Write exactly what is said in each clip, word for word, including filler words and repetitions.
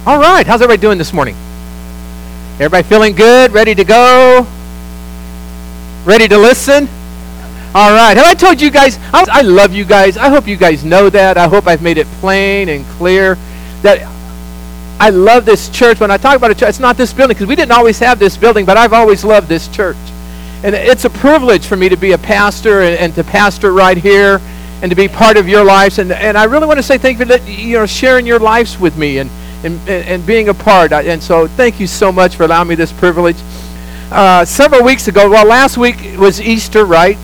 All right, how's everybody doing this morning? Everybody feeling good? Ready to go? Ready to listen? All right. Have I told you guys, I, I love you guys. I hope you guys know that. I hope I've made it plain and clear that I love this church. When I talk about a church, it's not this building, because we didn't always have this building, but I've always loved this church. And it's a privilege for me to be a pastor and, and to pastor right here and to be part of your lives. And, and I really want to say thank you for that, you know, sharing your lives with me and And, and being a part. And so thank you so much for allowing me this privilege. Uh, several weeks ago, well, last week was Easter, right?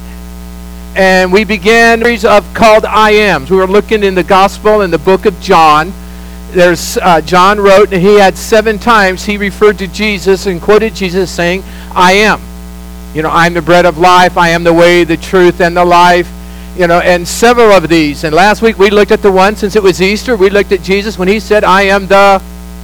And we began a series of called I Ams. We were looking in the gospel in the book of John. There's uh, John wrote, and he had seven times he referred to Jesus and quoted Jesus saying, I am. You know, I'm the bread of life. I am the way, the truth, and the life. You know, and several of these. And last week we looked at the one, since it was Easter, we looked at Jesus when he said, I am the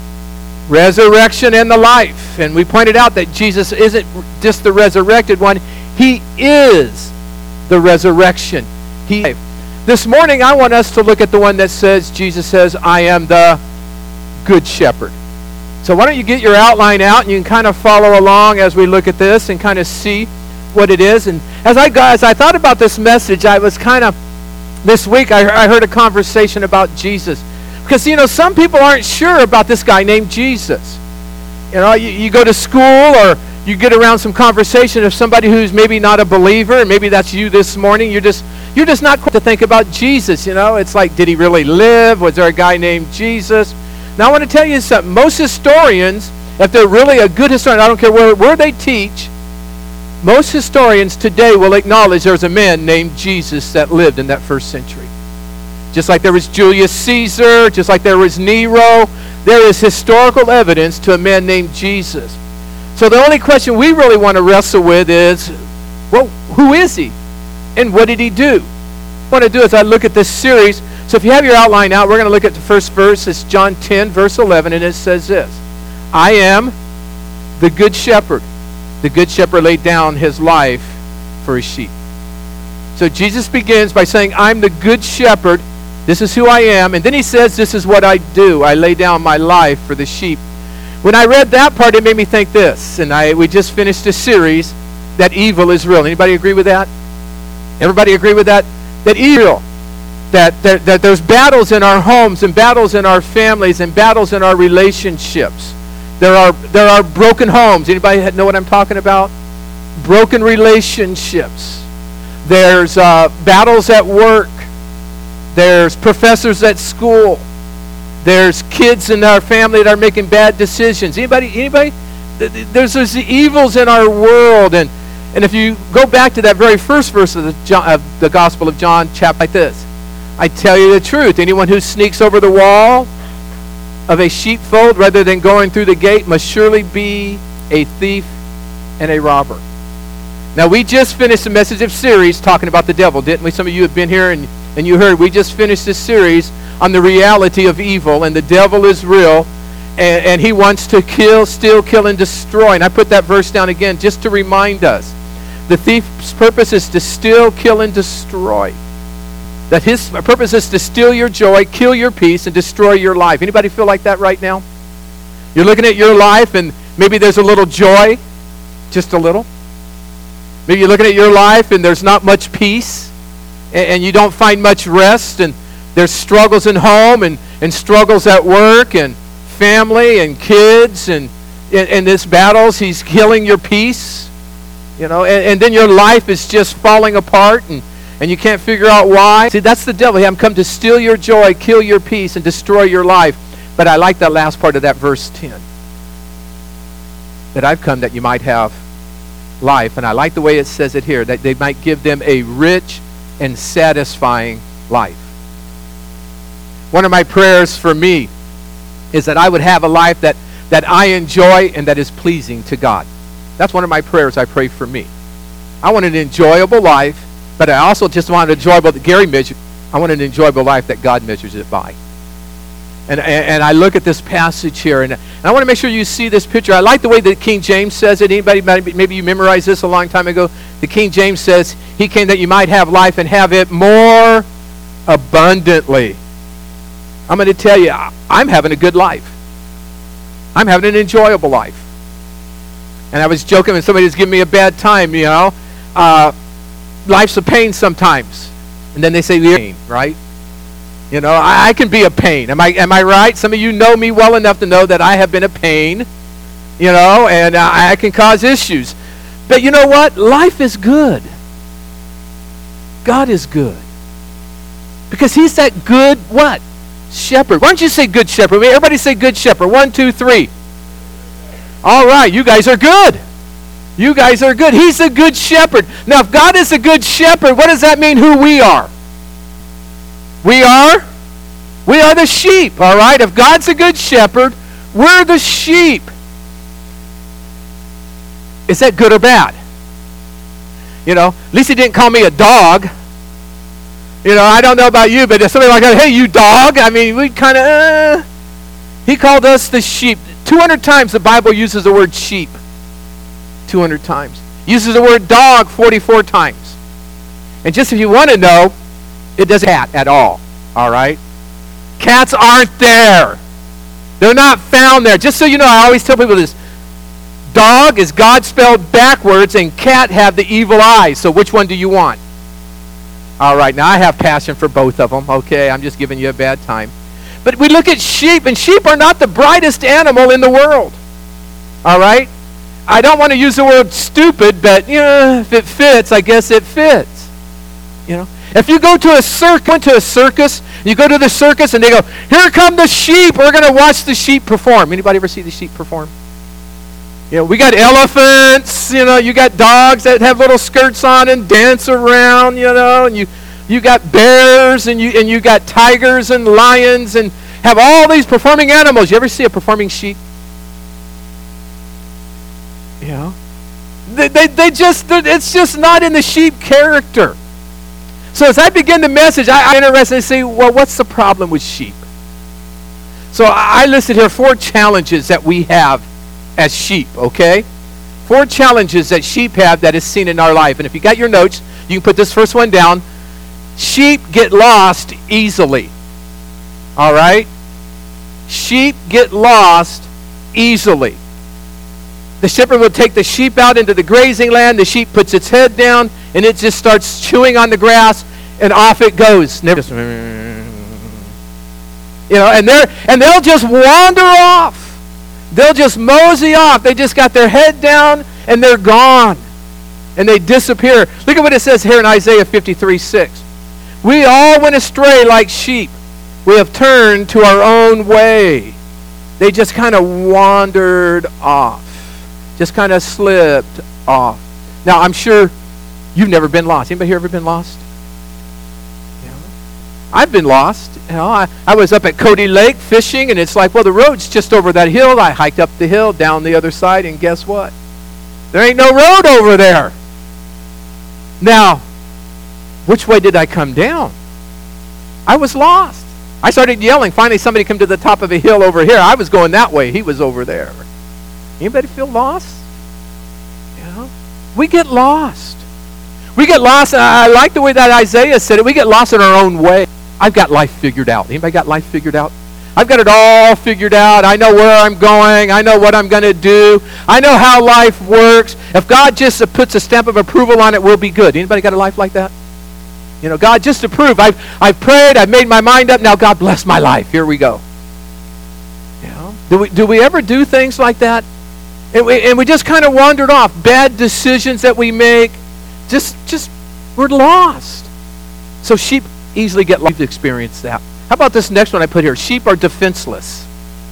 resurrection and the life. And we pointed out that Jesus isn't just the resurrected one. He is the resurrection. He. This morning I want us to look at the one that says, Jesus says, I am the good shepherd. So why don't you get your outline out and you can kind of follow along as we look at this and kind of see what it is. And as I as I thought about this message, I was kind of, this week I, I heard a conversation about Jesus. Because, you know, some people aren't sure about this guy named Jesus. You know, you, you go to school or you get around some conversation of somebody who's maybe not a believer, and maybe that's you this morning. You're just, you're just not quick to think about Jesus, you know. It's like, did he really live? Was there a guy named Jesus? Now I want to tell you something. Most historians, if they're really a good historian, I don't care where, where they teach, most historians today will acknowledge there's a man named Jesus that lived in that first century. Just like there was Julius Caesar, just like there was Nero, there is historical evidence to a man named Jesus. So the only question we really want to wrestle with is, well, who is he? And what did he do? What I want to do is I look at this series. So if you have your outline out, we're going to look at the first verse. It's John ten, verse eleven, and it says this. I am the good shepherd. The good shepherd laid down his life for his sheep. So Jesus begins by saying, I'm the good shepherd. This is who I am. And then he says, this is what I do. I lay down my life for the sheep. When I read that part, it made me think this. And I we just finished a series that evil is real. Anybody agree with that? Everybody agree with that? That evil. That, that, that there's battles in our homes and battles in our families and battles in our relationships. There are there are broken homes. Anybody know what I'm talking about? Broken relationships. There's uh, battles at work. There's professors at school. There's kids in our family that are making bad decisions. Anybody? Anybody? There's those evils in our world, and and if you go back to that very first verse of the John, of the Gospel of John, chapter like this, I tell you the truth. Anyone who sneaks over the wall of a sheepfold rather than going through the gate must surely be a thief and a robber. Now we just finished a message of series talking about the devil, didn't we? Some of you have been here and, and you heard we just finished this series on the reality of evil, and the devil is real, and, and he wants to kill, steal, kill, and destroy. And I put that verse down again just to remind us. The thief's purpose is to steal, kill, and destroy. That his purpose is to steal your joy, kill your peace, and destroy your life. Anybody feel like that right now? You're looking at your life and maybe there's a little joy, just a little. Maybe you're looking at your life and there's not much peace, and, and you don't find much rest, and there's struggles in home and, and struggles at work and family and kids, and in this battles, he's killing your peace. You know, and, and then your life is just falling apart, and And you can't figure out why. See, that's the devil. I'm come to steal your joy, kill your peace, and destroy your life. But I like that last part of that verse ten. That I've come that you might have life. And I like the way it says it here. That they might give them a rich and satisfying life. One of my prayers for me is that I would have a life that, that I enjoy and that is pleasing to God. That's one of my prayers I pray for me. I want an enjoyable life. But I also just want an enjoyable, Gary measured, I want an enjoyable life that God measures it by. And, and, and I look at this passage here, and, and I want to make sure you see this picture. I like the way that King James says it. Anybody, maybe you memorized this a long time ago. The King James says, he came that you might have life and have it more abundantly. I'm going to tell you, I'm having a good life. I'm having an enjoyable life. And I was joking when somebody was giving me a bad time, you know. Uh, life's a pain sometimes. And then they say, pain, right? You know, I, I can be a pain. Am I am I right? Some of you know me well enough to know that I have been a pain, you know, and I, I can cause issues. But you know what? Life is good. God is good. Because he's that good, what? Shepherd. Why don't you say good shepherd? Everybody say good shepherd. One, two, three. All right, you guys are good. You guys are good. He's a good shepherd. Now, if God is a good shepherd, what does that mean who we are? We are? We are the sheep, all right? If God's a good shepherd, we're the sheep. Is that good or bad? You know, at least he didn't call me a dog. You know, I don't know about you, but if somebody like, hey, you dog, I mean, we kind of, uh, he called us the sheep. two hundred times the Bible uses the word sheep. two hundred times. Uses the word dog forty-four times. And just if you want to know, it doesn't cat at all. All right? Cats aren't there. They're not found there. Just so you know, I always tell people this. Dog is God spelled backwards, and cat have the evil eyes. So which one do you want? All right, now I have passion for both of them. Okay, I'm just giving you a bad time. But we look at sheep, and sheep are not the brightest animal in the world. All right? I don't want to use the word stupid, but you know, if it fits, I guess it fits. You know, if you go to a circus, to a circus, you go to the circus, and they go, "Here come the sheep. We're going to watch the sheep perform." Anybody ever see the sheep perform? You know, we got elephants, you know, you got dogs that have little skirts on and dance around, you know, and you you got bears and you and you got tigers and lions and have all these performing animals. You ever see a performing sheep? You know? They they, they just it's just not in the sheep character. So as I begin the message, I, I'm interested to see, well, what's the problem with sheep? So I, I listed here four challenges that we have as sheep, okay? Four challenges that sheep have that is seen in our life. And if you got your notes, you can put this first one down. Sheep get lost easily. All right? Sheep get lost easily. The shepherd will take the sheep out into the grazing land. The sheep puts its head down, and it just starts chewing on the grass, and off it goes. Never just, you know, and they're and they'll just wander off. They'll just mosey off. They just got their head down and they're gone. And they disappear. Look at what it says here in Isaiah fifty-three six. We all went astray like sheep. We have turned to our own way. They just kind of wandered off. Just kind of slipped off. Now, I'm sure you've never been lost. Anybody here ever been lost? You know, I've been lost. You know, I, I was up at Cody Lake fishing, and it's like, well, the road's just over that hill. I hiked up the hill, down the other side, and guess what? There ain't no road over there. Now, which way did I come down? I was lost. I started yelling. Finally, somebody came to the top of a hill over here. I was going that way. He was over there. Anybody feel lost? You know, we get lost. We get lost. I like the way that Isaiah said it. We get lost in our own way. I've got life figured out. Anybody got life figured out? I've got it all figured out. I know where I'm going. I know what I'm going to do. I know how life works. If God just uh, puts a stamp of approval on it, we'll be good. Anybody got a life like that? You know, God just approved. I've, I've prayed. I've made my mind up. Now God bless my life. Here we go. You know, do we, do we ever do things like that? And we, and we just kind of wandered off. Bad decisions that we make. Just, just, we're lost. So sheep easily get life to experience that. How about this next one I put here? Sheep are defenseless.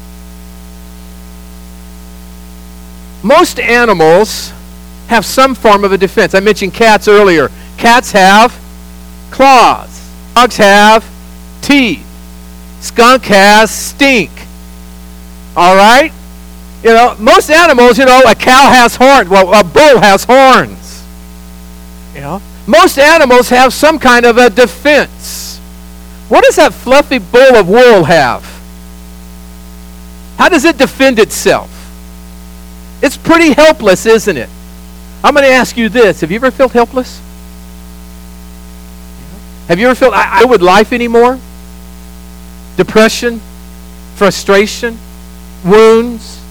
Most animals have some form of a defense. I mentioned cats earlier. Cats have claws. Dogs have teeth. Skunk has stink. All right? You know, most animals, you know, a cow has horns. Well, a bull has horns. You know? Most animals have some kind of a defense. What does that fluffy ball of wool have? How does it defend itself? It's pretty helpless, isn't it? I'm going to ask you this. Have you ever felt helpless? Have you ever felt, I, I would life anymore? Depression, frustration, wounds,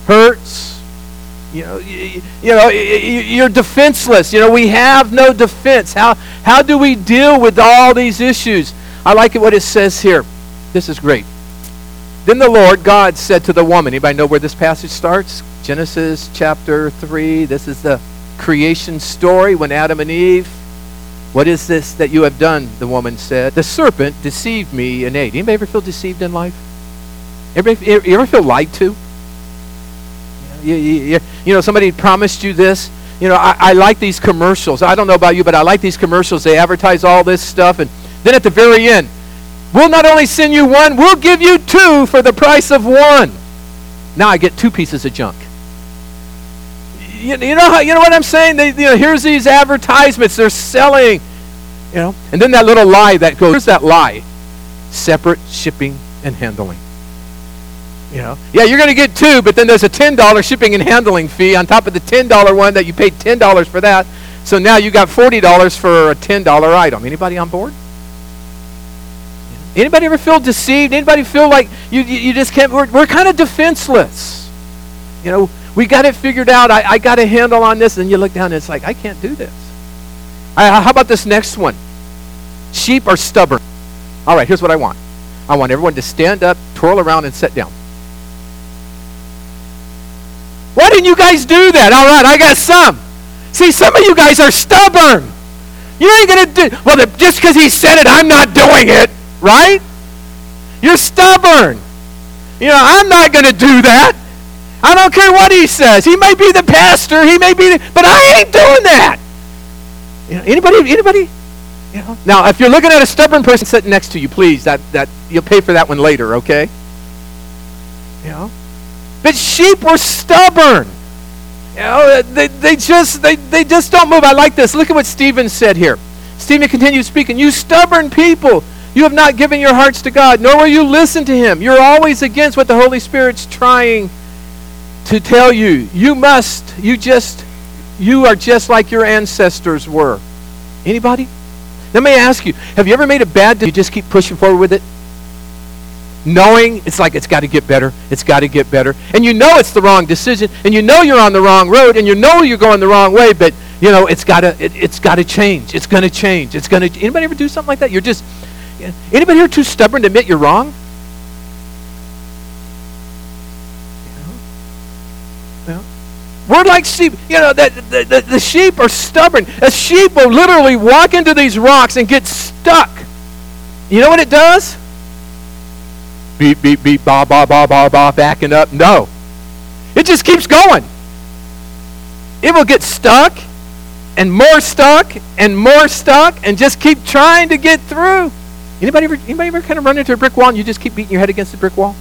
hurts. You know, you, you know, you're defenseless. You know, we have no defense. How how do we deal with all these issues? I like it what it says here. This is great. Then the Lord God said to the woman. Anybody know where this passage starts? Genesis chapter three. This is the creation story when Adam and Eve. What is this that you have done? The woman said. The serpent deceived me and ate. Anybody ever feel deceived in life? Everybody, you ever feel lied to? You, you, you know, somebody promised you this. You know, I, I like these commercials. I don't know about you, but I like these commercials. They advertise all this stuff. And then at the very end, we'll not only send you one, we'll give you two for the price of one. Now I get two pieces of junk. You, you know how, you know what I'm saying? They, you know, here's these advertisements. They're selling. You know, and then that little lie that goes, here's that lie. Separate shipping and handling. You know, yeah, you're going to get two, but then there's a ten dollars shipping and handling fee on top of the ten dollars one that you paid ten dollars for that. So now you got forty dollars for a ten dollars item. Anybody on board? Anybody ever feel deceived? Anybody feel like you you, you just can't? We're, we're kind of defenseless. You know, we got it figured out. I, I got a handle on this. And you look down and it's like, I can't do this. I, how about this next one? Sheep are stubborn. All right, here's what I want. I want everyone to stand up, twirl around, and sit down. Why didn't you guys do that? All right, I got some. See, some of you guys are stubborn. You ain't going to do, well, the, just because he said it, I'm not doing it, right? You're stubborn. You know, I'm not going to do that. I don't care what he says. He may be the pastor, he may be the, but I ain't doing that. You know, anybody, anybody? You know? Now, if you're looking at a stubborn person sitting next to you, please, that, that you'll pay for that one later, okay? You know? But sheep were stubborn. You know, they, they just they, they just don't move. I like this. Look at what Stephen said here. Stephen continues speaking. You stubborn people, you have not given your hearts to God, nor will you listen to him. You're always against what the Holy Spirit's trying to tell you. You must, you just, you are just like your ancestors were. Anybody? Let me ask you, have you ever made a bad decision? You just keep pushing forward with it? Knowing it's like it's got to get better, it's got to get better, and you know it's the wrong decision, and you know you're on the wrong road, and you know you're going the wrong way, but you know it's got to it, it's got to change. It's going to change. It's going to. Anybody ever do something like that? You're just. Anybody here too stubborn to admit you're wrong? You know? We're like sheep. You know that the, the, the sheep are stubborn. A sheep will literally walk into these rocks and get stuck. You know what it does? Beep, beep, beep, ba, ba, ba, ba, ba, backing up. No. It just keeps going. It will get stuck and more stuck and more stuck and just keep trying to get through. Anybody ever, anybody ever kind of run into a brick wall and you just keep beating your head against the brick wall?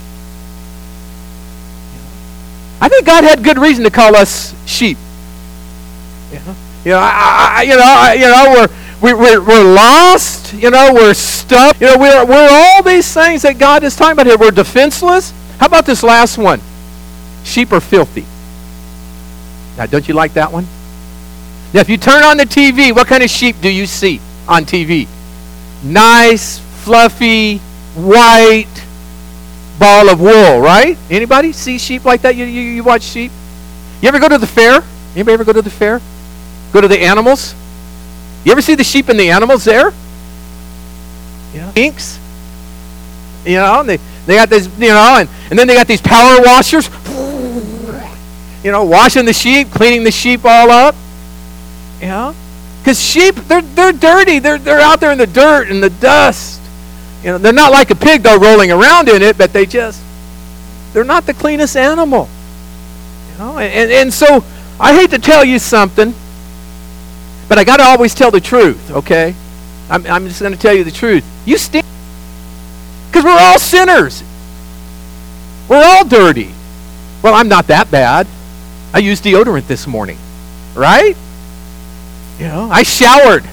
I think God had good reason to call us sheep. You know, you know, I, I, you know, I, you know, we're we, we're we're lost. You know, we're stuck. You know, we're we're all these things that God is talking about here. We're defenseless. How about this last one? Sheep are filthy. Now, don't you like that one? Now, if you turn on the T V, what kind of sheep do you see on T V? Nice, fluffy, white ball of wool, right? Anybody see sheep like that? You, you, you watch sheep? You ever go to the fair? Anybody ever go to the fair? Go to the animals? You ever see the sheep and the animals there? Yeah. Pinks? You know, they, they got this, you know, and, and then they got these power washers, you know, washing the sheep, cleaning the sheep all up. You know? Because sheep, they're they're dirty. They're they're out there in the dirt and the dust. You know, they're not like a pig though rolling around in it, but they just they're not the cleanest animal. You know, and, and so I hate to tell you something, but I gotta always tell the truth, okay? I'm I'm just gonna tell you the truth. You stink. Because we're all sinners. We're all dirty. Well, I'm not that bad. I used deodorant this morning. Right? You know, I showered.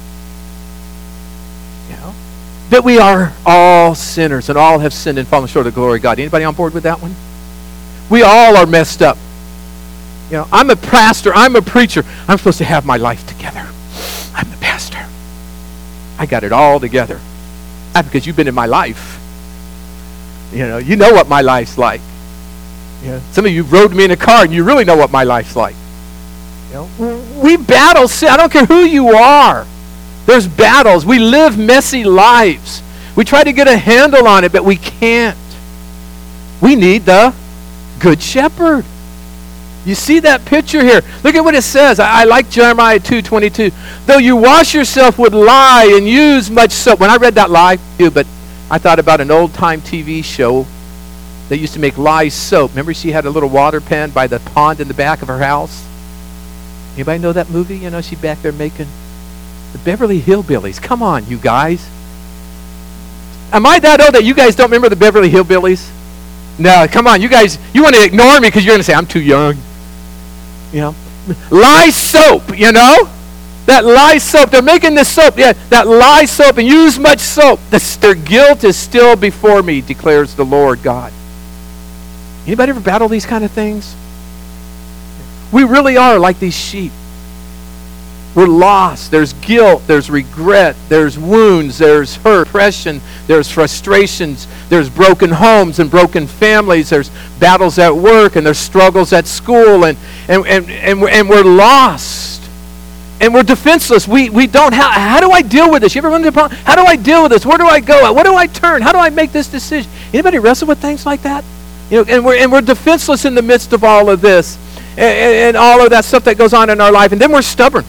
You know, that we are all sinners and all have sinned and fallen short of the glory of God. Anybody on board with that one? We all are messed up. You know, I'm a pastor. I'm a preacher. I'm supposed to have my life together. I'm the pastor. I got it all together. Not because you've been in my life. You know, you know what my life's like. Yeah. Some of you rode me in a car and you really know what my life's like. You know? We battle sin. I don't care who you are. There's battles. We live messy lives. We try to get a handle on it, but we can't. We need the Good Shepherd. You see that picture here? Look at what it says. I, I like Jeremiah two twenty-two. Though you wash yourself with lye and use much soap. When I read that lye, too, but I thought about an old-time T V show that used to make lye soap. Remember she had a little water pen by the pond in the back of her house? Anybody know that movie? You know, she's back there making the Beverly Hillbillies. Come on, you guys. Am I that old that you guys don't remember the Beverly Hillbillies? No, come on, you guys, you want to ignore me because you're going to say, I'm too young. You know? Lye soap, you know? That lye soap, they're making this soap. Yeah, that lye soap, and use much soap. The, their guilt is still before me, declares the Lord God. Anybody ever battle these kind of things? We really are like these sheep. We're lost. There's guilt. There's regret. There's wounds. There's hurt, depression. There's frustrations. There's broken homes and broken families. There's battles at work, and there's struggles at school, and and and and we're, and we're lost, and we're defenseless. We we don't have. How do I deal with this? You ever run into a problem? How do I deal with this? Where do I go? What do I turn? How do I make this decision? Anybody wrestle with things like that? You know, and we're and we're defenseless in the midst of all of this, and, and, and all of that stuff that goes on in our life, and then we're stubborn.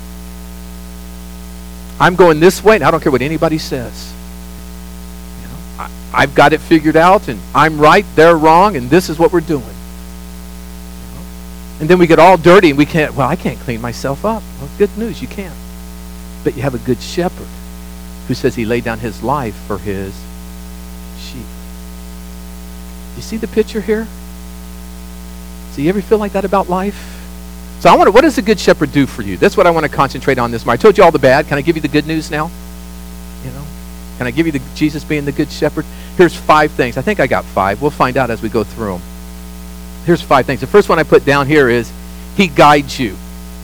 I'm going this way, and I don't care what anybody says. You know, I, I've got it figured out, and I'm right, they're wrong, and this is what we're doing. You know? And then we get all dirty, and we can't, well, I can't clean myself up. Well, good news, you can't. But you have a good shepherd who says he laid down his life for his sheep. You see the picture here? So you ever feel like that about life? So I wonder, what does the Good Shepherd do for you? That's what I want to concentrate on this morning. I told you all the bad. Can I give you the good news now? You know, can I give you the Jesus being the Good Shepherd? Here's five things. I think I got five. We'll find out as we go through them. Here's five things. The first one I put down here is he guides you.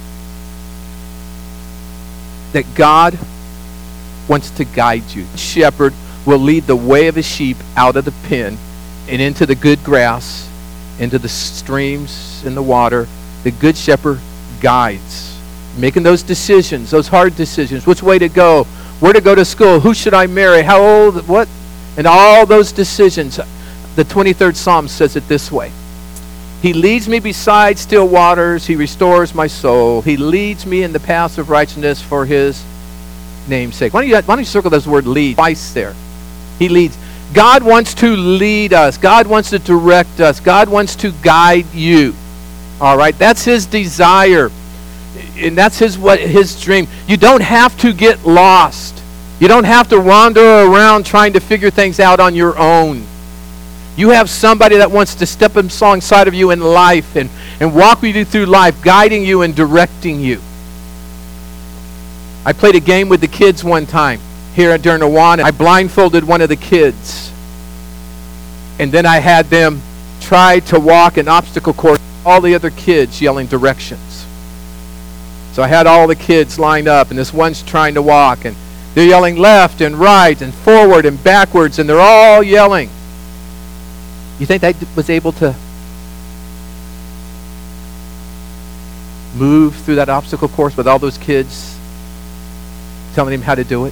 That God wants to guide you. The shepherd will lead the way of his sheep out of the pen and into the good grass, into the streams and the water. The Good Shepherd guides. Making those decisions, those hard decisions. Which way to go? Where to go to school? Who should I marry? How old? What? And all those decisions. The twenty-third Psalm says it this way. He leads me beside still waters. He restores my soul. He leads me in the paths of righteousness for his name's sake. Why don't you, why don't you circle this word lead twice there? He leads. God wants to lead us. God wants to direct us. God wants to guide you. All right, that's his desire, and that's his what his dream. You don't have to get lost. You don't have to wander around trying to figure things out on your own. You have somebody that wants to step alongside of you in life and, and walk with you through life, guiding you and directing you. I played a game with the kids one time here at during Awana. I blindfolded one of the kids, and then I had them try to walk an obstacle course. All the other kids yelling directions. So I had all the kids lined up, and this one's trying to walk, and they're yelling left and right and forward and backwards, and they're all yelling. You think that was able to move through that obstacle course with all those kids telling him how to do it?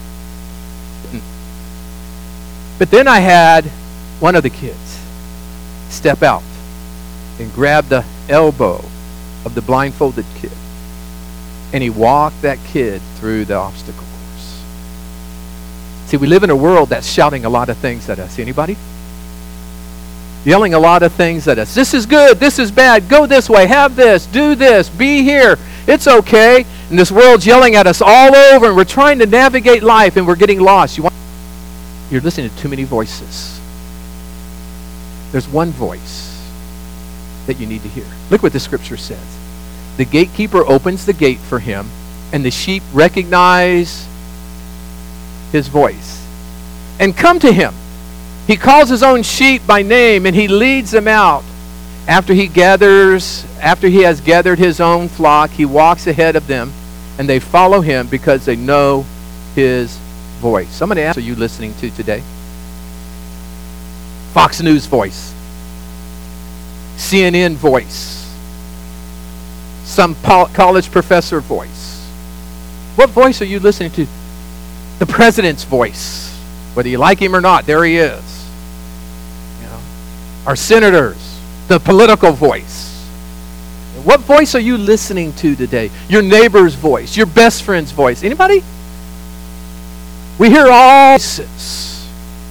But then I had one of the kids step out and grab the elbow of the blindfolded kid. And he walked that kid through the obstacle course. See, we live in a world that's shouting a lot of things at us. Anybody? Yelling a lot of things at us. This is good. This is bad. Go this way. Have this. Do this. Be here. It's okay. And this world's yelling at us all over, and we're trying to navigate life, and we're getting lost. You want, you're listening to too many voices. There's one voice that you need to hear. Look what the scripture says. The gatekeeper opens the gate for him, and the sheep recognize his voice and come to him. He calls his own sheep by name, and he leads them out. After he gathers, after he has gathered his own flock, he walks ahead of them, and they follow him because they know his voice. I'm going to ask, are you listening to today? Fox News voice. C N N voice, some pol- college professor voice. What voice are you listening to? The president's voice. Whether you like him or not, there he is. You know, our senators, the political voice. What voice are you listening to today? Your neighbor's voice, your best friend's voice. Anybody? We hear all voices.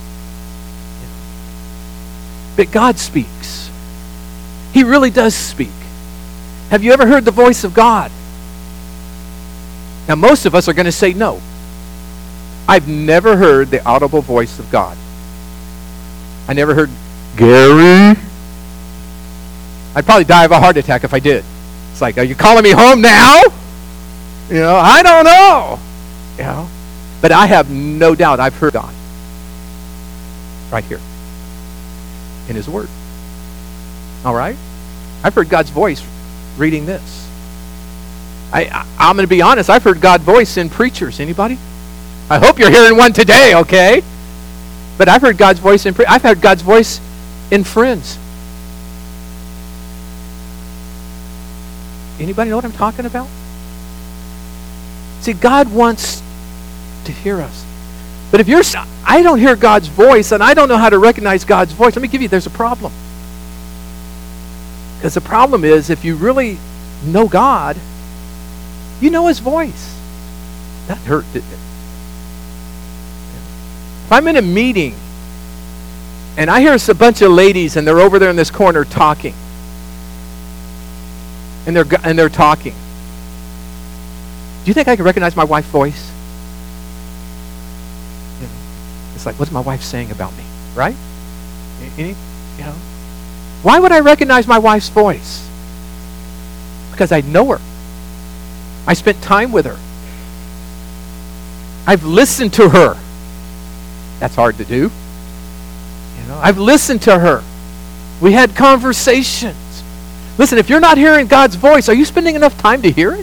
But God speaks. He really does speak. Have you ever heard the voice of God? Now, most of us are going to say no. I've never heard the audible voice of God. I never heard, Gary. I'd probably die of a heart attack if I did. It's like, are you calling me home now? You know, I don't know. You know, but I have no doubt I've heard God right here in His Word. All right? I've heard God's voice reading this. I, I, I'm going to be honest. I've heard God's voice in preachers. Anybody? I hope you're hearing one today, okay? But I've heard God's voice in pre- I've heard God's voice in friends. Anybody know what I'm talking about? See, God wants to hear us. But if you're, I don't hear God's voice and I don't know how to recognize God's voice, let me give you, there's a problem. Because the problem is, if you really know God, you know His voice. That hurt, didn't it? If I'm in a meeting and I hear a bunch of ladies and they're over there in this corner talking, and they're and they're talking, do you think I can recognize my wife's voice? You know, it's like, what's my wife saying about me, right? Any, you know, why would I recognize my wife's voice? Because I know her. I spent time with her. I've listened to her. That's hard to do. You know, I've listened to her. We had conversations. Listen, if you're not hearing God's voice, are you spending enough time to hear it?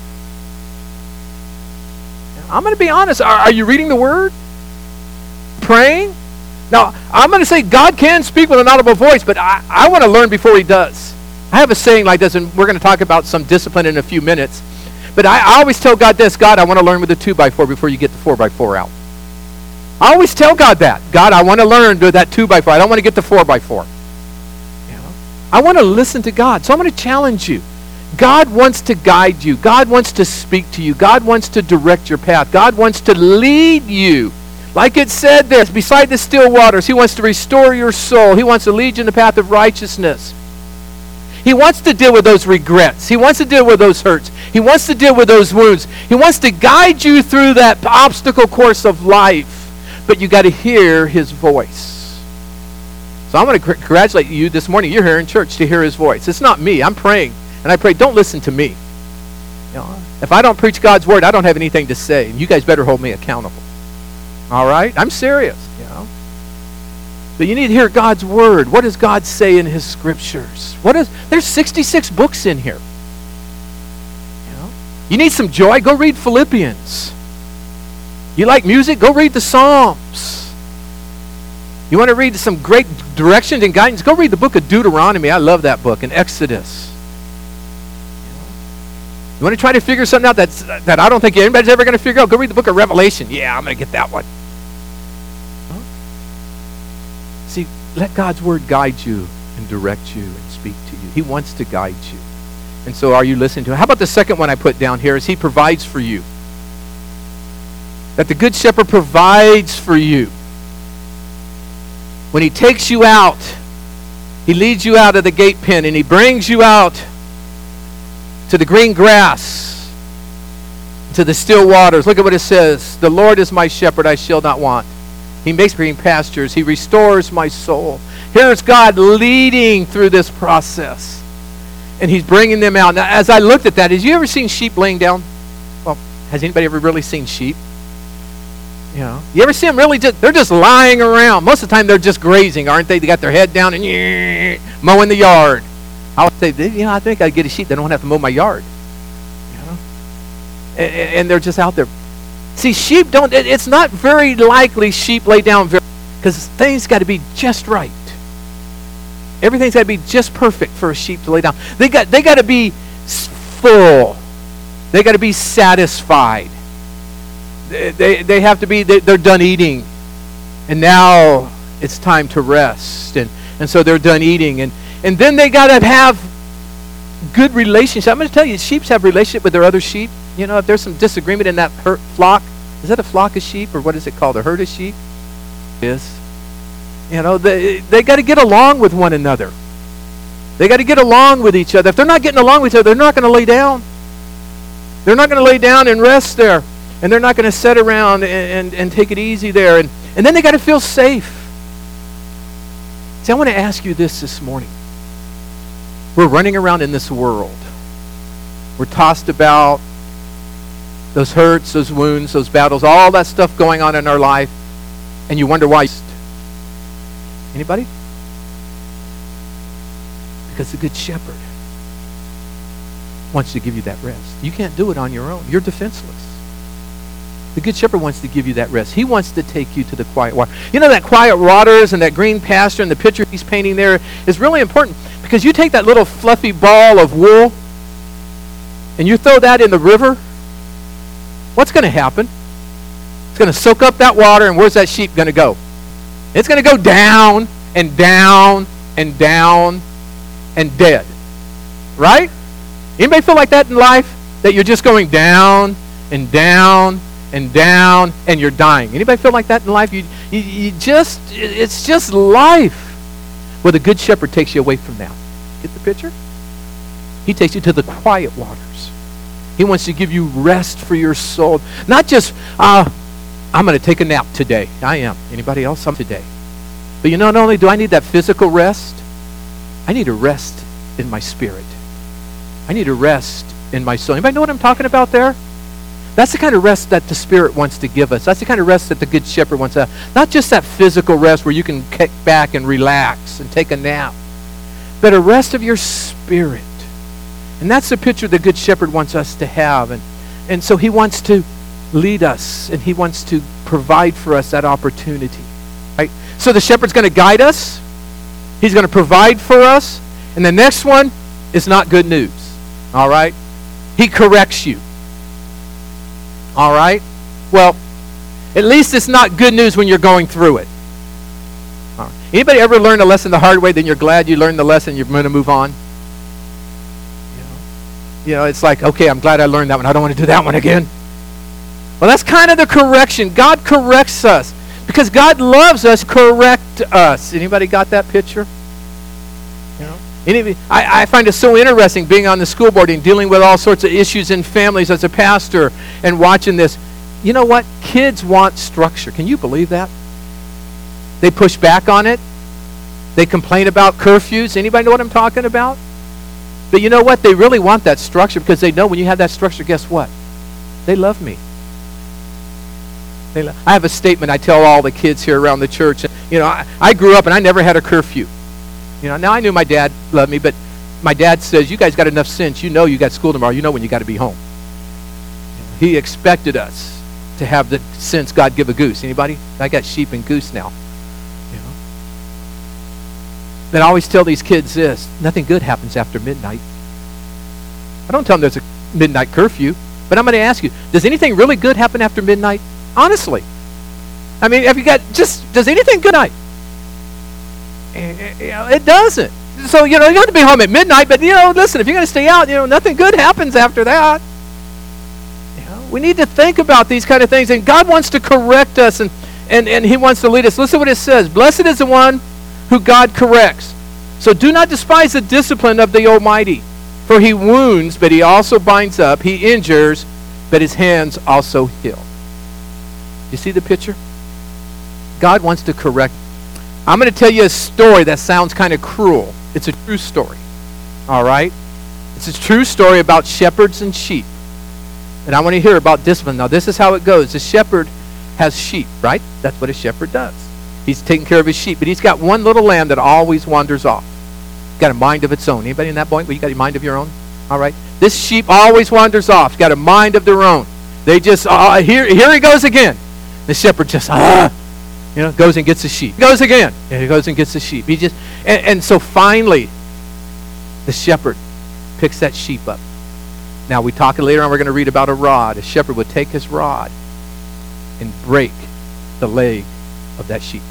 I'm going to be honest. Are, are you reading the Word? Praying? Now, I'm going to say God can speak with an audible voice, but I, I want to learn before He does. I have a saying like this, and we're going to talk about some discipline in a few minutes. But I, I always tell God this, God, I want to learn with the two by four before you get the four by four out. I always tell God that. God, I want to learn with that two by four. I don't want to get the four by four. You know? I want to listen to God. So I'm going to challenge you. God wants to guide you. God wants to speak to you. God wants to direct your path. God wants to lead you. Like it said there, beside the still waters, He wants to restore your soul. He wants to lead you in the path of righteousness. He wants to deal with those regrets. He wants to deal with those hurts. He wants to deal with those wounds. He wants to guide you through that obstacle course of life. But you got to hear His voice. So I'm going to congratulate you this morning. You're here in church to hear His voice. It's not me. I'm praying. And I pray, don't listen to me. You know, if I don't preach God's Word, I don't have anything to say. And you guys better hold me accountable. All right? I'm serious. You know. But you need to hear God's Word. What does God say in His Scriptures? What is? There's sixty-six books in here. You know. You need some joy? Go read Philippians. You like music? Go read the Psalms. You want to read some great direction and guidance? Go read the book of Deuteronomy. I love that book. And Exodus. You want to try to figure something out that's, that I don't think anybody's ever going to figure out? Go read the book of Revelation. Yeah, I'm going to get that one. Huh? See, let God's Word guide you and direct you and speak to you. He wants to guide you. And so are you listening to Him? How about the second one I put down here is He provides for you. That the Good Shepherd provides for you. When He takes you out, He leads you out of the gate pen and He brings you out to the green grass, to the still waters. Look at what it says. The Lord is my shepherd, I shall not want. He makes green pastures. He restores my soul. Here's God leading through this process. And He's bringing them out. Now, as I looked at that, have you ever seen sheep laying down? Well, has anybody ever really seen sheep? You know, you ever see them really just, they're just lying around. Most of the time they're just grazing, aren't they? They got their head down and yeah, mowing the yard. I would say, you know, I think I'd get a sheep that don't have to mow my yard. You know? And, and they're just out there. See, sheep don't, it, it's not very likely sheep lay down very, because things got to be just right. Everything's got to be just perfect for a sheep to lay down. They got they got to be full. They got to be satisfied. They, they, they have to be, they, they're done eating. And now it's time to rest. And, and so they're done eating. And, and then they got to have good relationship. I'm going to tell you, sheep have relationship with their other sheep. You know, if there's some disagreement in that her- flock, is that a flock of sheep or what is it called? A herd of sheep? Yes. You know, they they got to get along with one another. They got to get along with each other. If they're not getting along with each other, they're not going to lay down. They're not going to lay down and rest there. And they're not going to sit around and, and, and take it easy there. And, and then they got to feel safe. See, I want to ask you this this morning. We're running around in this world. We're tossed about. Those hurts, those wounds, those battles, all that stuff going on in our life. And you wonder why. Anybody? Because the Good Shepherd wants to give you that rest. You can't do it on your own. You're defenseless. The Good Shepherd wants to give you that rest. He wants to take you to the quiet water. You know, that quiet waters and that green pasture and the picture he's painting there is really important, because you take that little fluffy ball of wool and you throw that in the river, what's going to happen? It's going to soak up that water, and where's that sheep going to go? It's going to go down and down and down and dead. Right? Anybody feel like that in life? That you're just going down and down and down and you're dying. Anybody feel like that in life? You, you, you just, it's just life. Well, the Good Shepherd takes you away from that. Get the picture? He takes you to the quiet waters. He wants to give you rest for your soul. Not just, uh, I'm going to take a nap today. I am. Anybody else? I'm today. But you know, not only do I need that physical rest, I need a rest in my spirit. I need a rest in my soul. Anybody know what I'm talking about there? That's the kind of rest that the Spirit wants to give us. That's the kind of rest that the Good Shepherd wants to have. Not just that physical rest where you can kick back and relax and take a nap, but a rest of your spirit. And that's the picture the Good Shepherd wants us to have. And, and so he wants to lead us, and he wants to provide for us that opportunity. Right? So the shepherd's going to guide us. He's going to provide for us. And the next one is not good news. All right? He corrects you. All right? Well, at least it's not good news when you're going through it. All right. Anybody ever learn a lesson the hard way, then you're glad you learned the lesson, you're going to move on? You know, you know, it's like, okay, I'm glad I learned that one. I don't want to do that one again. Well, that's kind of the correction. God corrects us because God loves us. Correct us. Anybody got that picture? You know, Any, I, I find it so interesting being on the school board and dealing with all sorts of issues in families as a pastor and watching this. You know what? Kids want structure. Can you believe that? They push back on it. They complain about curfews. Anybody know what I'm talking about? But you know what? They really want that structure because they know when you have that structure, guess what? They love me. They lo- I have a statement I tell all the kids here around the church. You know, I, I grew up and I never had a curfew. You know, now I knew my dad loved me, but my dad says, you guys got enough sense. You know you got school tomorrow. You know when you got to be home. He expected us to have the sense God give a goose. Anybody? I got sheep and goose now. You know. But I always tell these kids this, nothing good happens after midnight. I don't tell them there's a midnight curfew, but I'm going to ask you, does anything really good happen after midnight? Honestly. I mean, have you got just, does anything good night? You know, it doesn't. So, you know, you have to be home at midnight, but, you know, listen, if you're going to stay out, you know, nothing good happens after that. You know, we need to think about these kind of things, and God wants to correct us, and, and, and he wants to lead us. Listen to what it says. Blessed is the one who God corrects. So do not despise the discipline of the Almighty, for he wounds, but he also binds up. He injures, but his hands also heal. You see the picture? God wants to correct. I'm going to tell you a story that sounds kind of cruel. It's a true story. All right? It's a true story about shepherds and sheep. And I want to hear about discipline. Now, this is how it goes. The shepherd has sheep, right? That's what a shepherd does. He's taking care of his sheep. But he's got one little lamb that always wanders off. Got a mind of its own. Anybody in that point? Well, you got a mind of your own? All right? This sheep always wanders off. It's got a mind of their own. They just, uh, here, here he goes again. The shepherd just, ah. You know, goes and gets the sheep. Goes again. And he goes and gets the sheep. He just and, and so finally, the shepherd picks that sheep up. Now we talk later on, we're going to read about a rod. A shepherd would take his rod and break the leg of that sheep.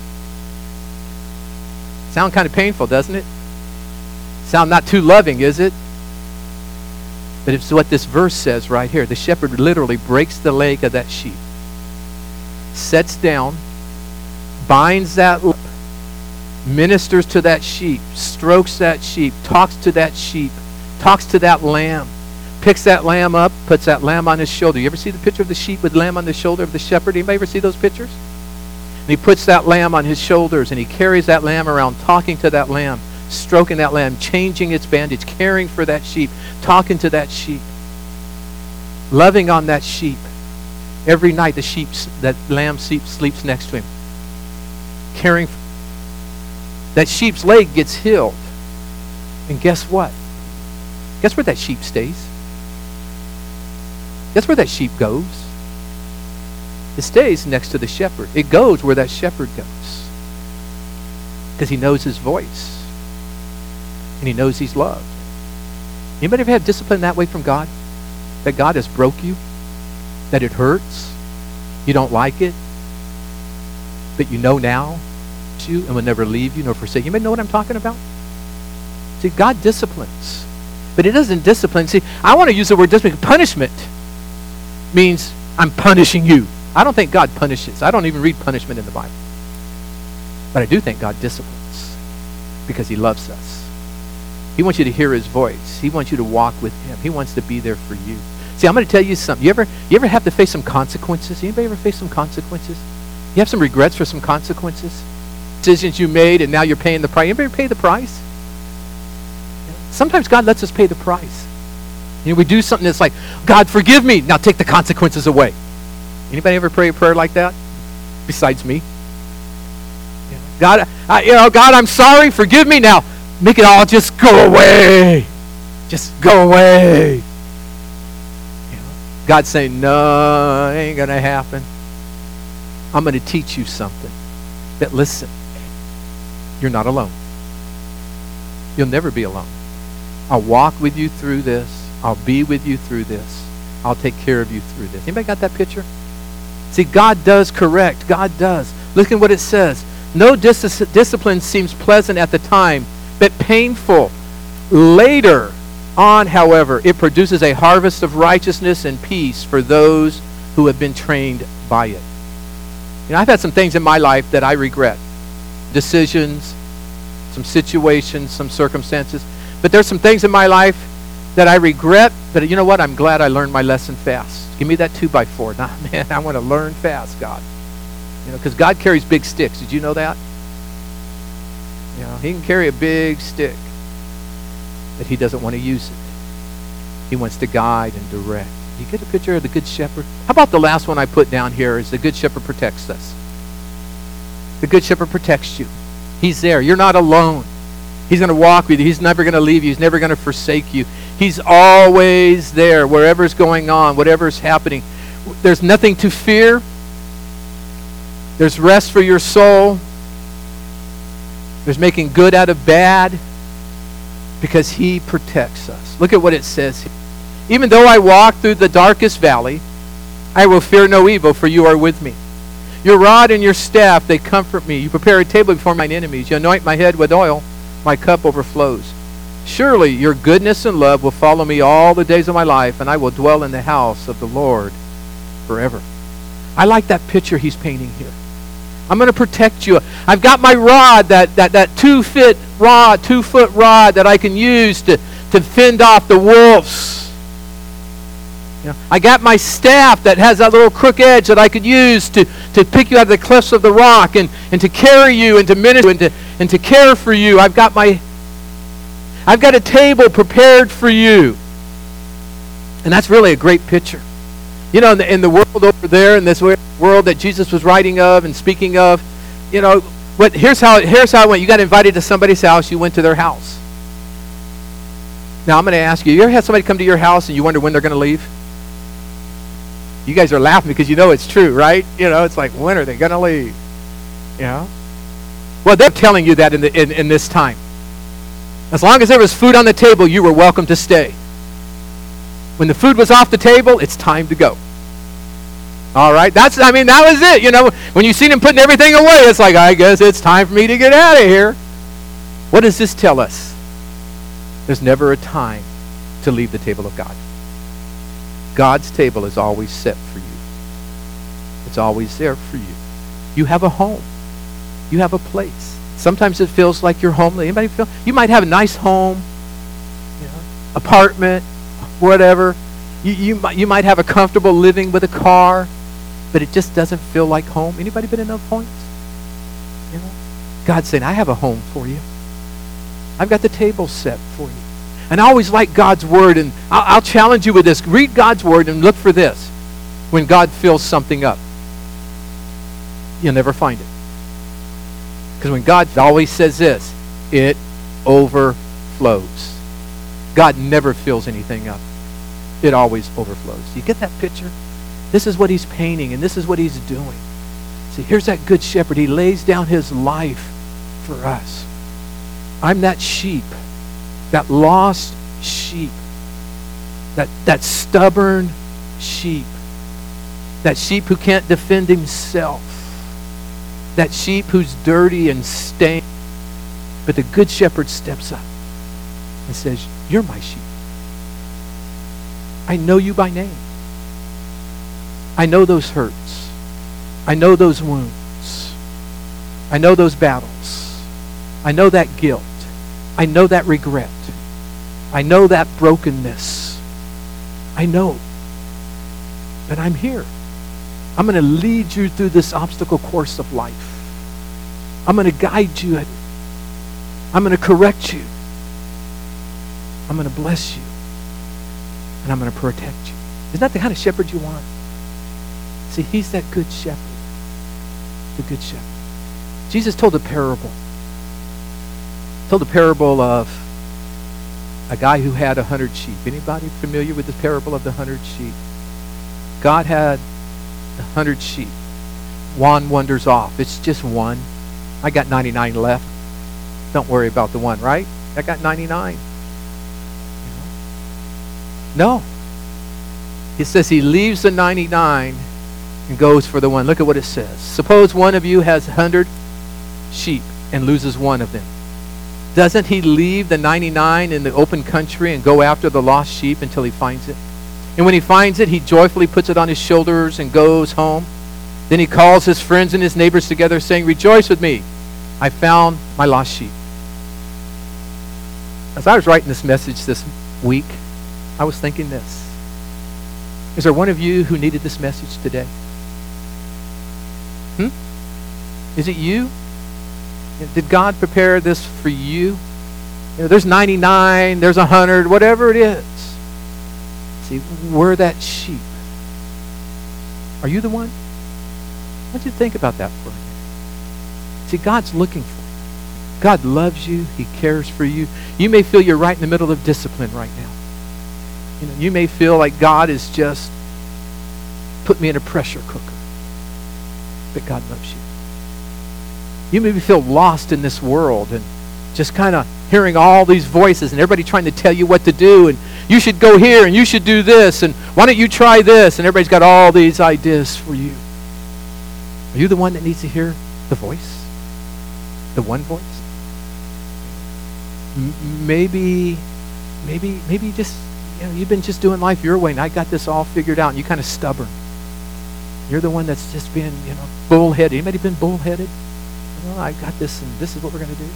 Sound kind of painful, doesn't it? Sound not too loving, is it? But it's what this verse says right here. The shepherd literally breaks the leg of that sheep, sets down, binds that lamb, ministers to that sheep, strokes that sheep, talks to that sheep, talks to that lamb, picks that lamb up, puts that lamb on his shoulder. You ever see the picture of the sheep with lamb on the shoulder of the shepherd? Anybody ever see those pictures? And he puts that lamb on his shoulders, and he carries that lamb around, talking to that lamb, stroking that lamb, changing its bandage, caring for that sheep, talking to that sheep, loving on that sheep. Every night the sheep, that lamb sleeps next to him, caring for that sheep's leg gets healed. And guess what? Guess where that sheep stays? Guess where that sheep goes? It stays next to the shepherd. It goes where that shepherd goes. Because he knows his voice. And he knows he's loved. Anybody ever had discipline that way from God? That God has broke you? That it hurts? You don't like it? But you know now you and will never leave you nor forsake you. Anybody know what I'm talking about? See, God disciplines. But it doesn't discipline. See, I want to use the word discipline. Punishment means I'm punishing you. I don't think God punishes. I don't even read punishment in the Bible. But I do think God disciplines because he loves us. He wants you to hear his voice. He wants you to walk with him. He wants to be there for you. See, I'm going to tell you something. You ever, you ever have to face some consequences? Anybody ever face some consequences? You have some regrets for some consequences? Decisions you made and now you're paying the price. Anybody pay the price? Sometimes God lets us pay the price. You know, we do something that's like, God, forgive me. Now take the consequences away. Anybody ever pray a prayer like that? Besides me? God, I, you know, God, I'm sorry. Forgive me. Now make it all just go away. Just go away. You know, God's saying, no, it ain't going to happen. I'm going to teach you something. That listen, you're not alone. You'll never be alone. I'll walk with you through this. I'll be with you through this. I'll take care of you through this. Anybody got that picture? See, God does correct. God does. Look at what it says. No dis- discipline seems pleasant at the time, but painful. Later on, however, it produces a harvest of righteousness and peace for those who have been trained by it. You know, I've had some things in my life that I regret. Decisions, some situations, some circumstances. But there's some things in my life that I regret, but you know what? I'm glad I learned my lesson fast. Give me that two by four. Nah, man, I want to learn fast, God. You know, because God carries big sticks. Did you know that? You know, he can carry a big stick, but he doesn't want to use it. He wants to guide and direct. You get a picture of the Good Shepherd? How about the last one I put down here is the Good Shepherd protects us. The Good Shepherd protects you. He's there. You're not alone. He's going to walk with you. He's never going to leave you. He's never going to forsake you. He's always there, wherever's going on, whatever's happening. There's nothing to fear. There's rest for your soul. There's making good out of bad because he protects us. Look at what it says here. Even though I walk through the darkest valley, I will fear no evil, for you are with me. Your rod and your staff, they comfort me. You prepare a table before mine enemies. You anoint my head with oil. My cup overflows. Surely your goodness and love will follow me all the days of my life, and I will dwell in the house of the Lord forever. I like that picture he's painting here. I'm going to protect you. I've got my rod, that, that, that two-foot rod, two-foot rod that I can use to, to fend off the wolves. You know, I got my staff that has that little crook edge that I could use to, to pick you out of the cliffs of the rock and, and to carry you and to minister and to, and to care for you. I've got my I've got a table prepared for you. And that's really a great picture. You know, in the, in the world over there, in this world that Jesus was writing of and speaking of, you know, what here's how here's how it went. You got invited to somebody's house, you went to their house. Now I'm going to ask you, you ever had somebody come to your house and you wonder when they're going to leave? You guys are laughing because you know it's true, right? You know, it's like, when are they going to leave? Yeah. Well, they're telling you that in, the, in, in this time. As long as there was food on the table, you were welcome to stay. When the food was off the table, it's time to go. All right? That's, I mean, that was it. You know, when you see them putting everything away, it's like, I guess it's time for me to get out of here. What does this tell us? There's never a time to leave the table of God. God's table is always set for you. It's always there for you. You have a home. You have a place. Sometimes it feels like you're home. Anybody feel? You might have a nice home, you know, apartment, whatever. You, you, might, you might have a comfortable living with a car, but it just doesn't feel like home. Anybody been in those points? You know? God's saying, I have a home for you. I've got the table set for you. And I always like God's word, and I'll, I'll challenge you with this. Read God's word and look for this. When God fills something up, you'll never find it. Because when God always says this, it overflows. God never fills anything up. It always overflows. You get that picture? This is what he's painting, and this is what he's doing. See, here's that good shepherd. He lays down his life for us. I'm that sheep, that lost sheep, that, that stubborn sheep, that sheep who can't defend himself, that sheep who's dirty and stained. But the good shepherd steps up and says, you're my sheep. I know you by name. I know those hurts. I know those wounds. I know those battles. I know that guilt. I know that regret. I know that brokenness. I know. But I'm here. I'm going to lead you through this obstacle course of life. I'm going to guide you. I'm going to correct you. I'm going to bless you. And I'm going to protect you. Isn't that the kind of shepherd you want? See, he's that good shepherd. The good shepherd. Jesus told a parable. He told a parable of a guy who had a hundred sheep. Anybody familiar with the parable of the hundred sheep? God had a hundred sheep. One wanders off. It's just one. I got ninety-nine left. Don't worry about the one, right? I got ninety-nine. No. It says he leaves the ninety-nine and goes for the one. Look at what it says. Suppose one of you has a hundred sheep and loses one of them. Doesn't he leave the ninety-nine in the open country and go after the lost sheep until he finds it? And when he finds it, he joyfully puts it on his shoulders and goes home. Then he calls his friends and his neighbors together, saying, rejoice with me. I found my lost sheep. As I was writing this message this week, I was thinking this. Is there one of you who needed this message today? Hmm? Is it you? Did God prepare this for you? You know, there's ninety-nine, there's one hundred, whatever it is. See, we're that sheep. Are you the one? I want you to think about that for a minute. See, God's looking for you. God loves you. He cares for you. You may feel you're right in the middle of discipline right now. You know, you may feel like God is just put me in a pressure cooker. But God loves you. You may feel lost in this world and just kind of hearing all these voices and everybody trying to tell you what to do, and you should go here and you should do this, and why don't you try this, and everybody's got all these ideas for you. Are you the one that needs to hear the voice? The one voice? M- maybe, maybe, maybe just, you know, you've been just doing life your way, and I got this all figured out, and you're kind of stubborn. You're the one that's just been, you know, bullheaded. Anybody been bullheaded? Well, I got this, and this is what we're going to do.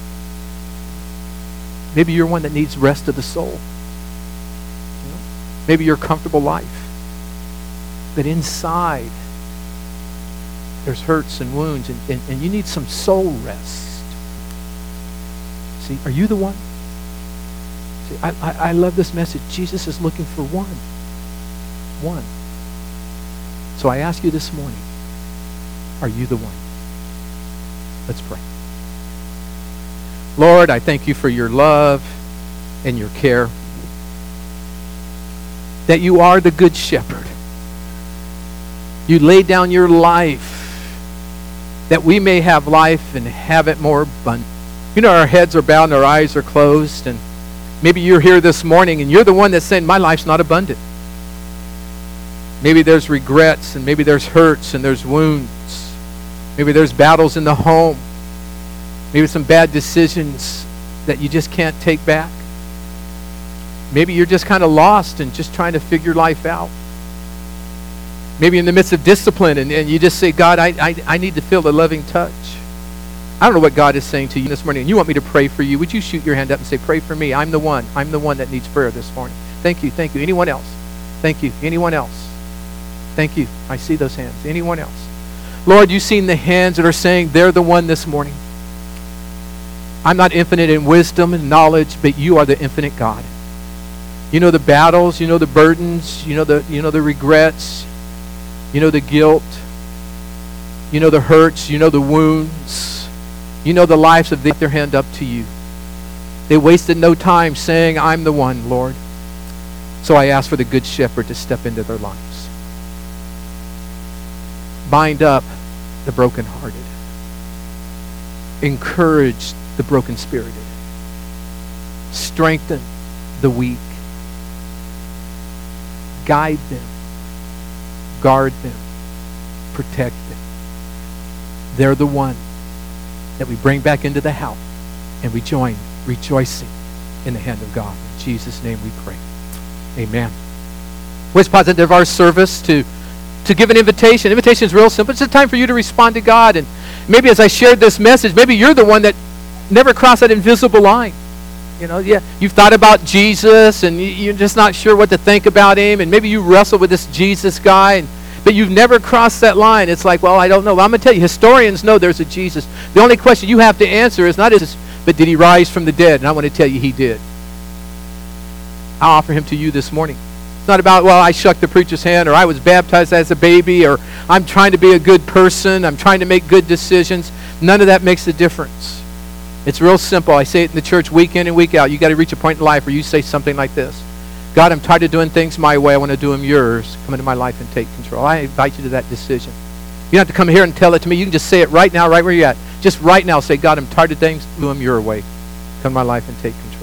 Maybe you're one that needs rest of the soul. You know? Maybe your comfortable life. But inside, there's hurts and wounds, and, and, and you need some soul rest. See, are you the one? See, I, I, I love this message. Jesus is looking for one. One. So I ask you this morning, are you the one? Let's pray. Lord, I thank you for your love and your care. That you are the good shepherd. You laid down your life that we may have life and have it more abundant. You know, our heads are bowed and our eyes are closed, and maybe you're here this morning and you're the one that's saying, my life's not abundant. Maybe there's regrets, and maybe there's hurts, and there's wounds. Maybe there's battles in the home. Maybe some bad decisions that you just can't take back. Maybe you're just kind of lost and just trying to figure life out. Maybe in the midst of discipline, and, and you just say, God, I, I, I need to feel the loving touch. I don't know what God is saying to you this morning, and you want me to pray for you. Would you shoot your hand up and say, pray for me. I'm the one. I'm the one that needs prayer this morning. Thank you. Thank you. Anyone else? Thank you. Anyone else? Thank you. I see those hands. Anyone else? Lord, you've seen the hands that are saying they're the one this morning. I'm not infinite in wisdom and knowledge, but you are the infinite God. You know the battles, you know the burdens, you know the you know the regrets, you know the guilt, you know the hurts, you know the wounds, you know the lives of they put their hand up to you. They wasted no time saying, I'm the one, Lord. So I ask for the Good Shepherd to step into their lives. Bind up the brokenhearted. Encourage the broken-spirited. Strengthen the weak. Guide them. Guard them. Protect them. They're the one that we bring back into the house, and we join rejoicing in the hand of God. In Jesus' name we pray. Amen. Let's pause at the end of our service to, to give an invitation. Invitation is real simple. It's a time for you to respond to God. And maybe as I shared this message, maybe you're the one that never crossed that invisible line. You know, yeah, you've thought about Jesus, and you're just not sure what to think about him, and maybe you wrestle with this Jesus guy, and, but you've never crossed that line. It's like, well, I don't know. Well, I'm going to tell you, historians know there's a Jesus. The only question you have to answer is not, is, but did he rise from the dead? And I want to tell you, he did. I offer him to you this morning. It's not about, well, I shucked the preacher's hand, or I was baptized as a baby, or I'm trying to be a good person, I'm trying to make good decisions. None of that makes a difference. It's real simple. I say it in the church week in and week out. You got to reach a point in life where you say something like this. God, I'm tired of doing things my way. I want to do them yours. Come into my life and take control. I invite you to that decision. You don't have to come here and tell it to me. You can just say it right now, right where you're at. Just right now say, God, I'm tired of things. Do them your way. Come to my life and take control.